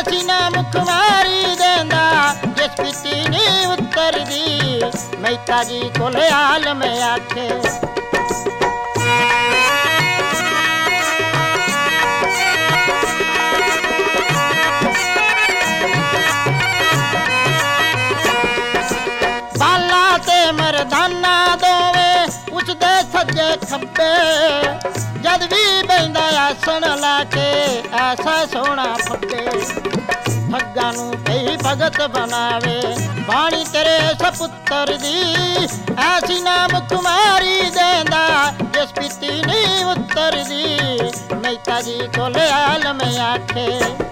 ऐसी नाम कुमारी देंदा जिस पीती नी उत्तर दी मेहता जी कोले आलम आखे बाला ते मरदाना दोवे उसदे सज्जे खब्बे जद भी बहिंदा आसन लाके ऐसा सोना फब्बे ठग्गा नू कई भगत बनावे बाणी तेरे सपुत्र दी ऐसी नाम कुमारी देंदा जिस पीती नी उत्तर दी मेहता जी कोले आलम आखे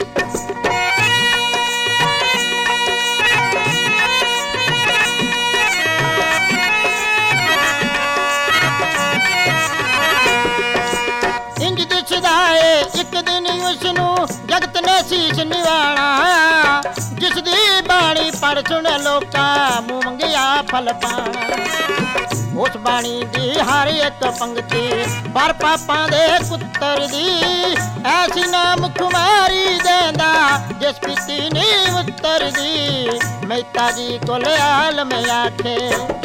एक दिन उसनू जगत ने शीश निवाणा जिसदी बाणी पढ़ सुन लोका मुंह मंगिया फल पाना उस बाणी दी हर एक पंक्ति पर पापां दे पुत्तर दी ऐसी नाम कुमारी देंदा जिस पीती नी उत्तर दी मेहता जी कोले आलम आखे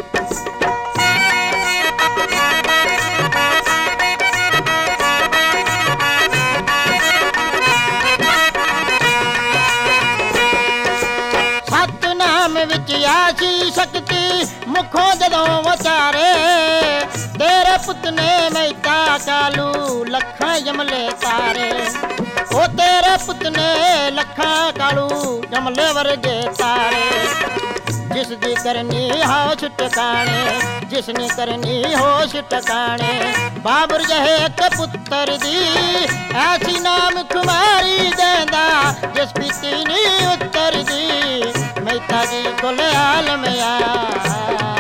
विच आसी शक्ति मुखों जदों वचारे तेरे पुत ने मेहता कालू लखां जमले तारे ओ तेरे पुत ने लखां कालू जमले वर्गे तारे जिसदी करनी होश टकाने जिसने करनी होश टकाने बाबर जहे के पुत्र दी ऐसी नाम कुमारी देंदा जिस पीती नी उत्तर दी मेहता जी कोले आलम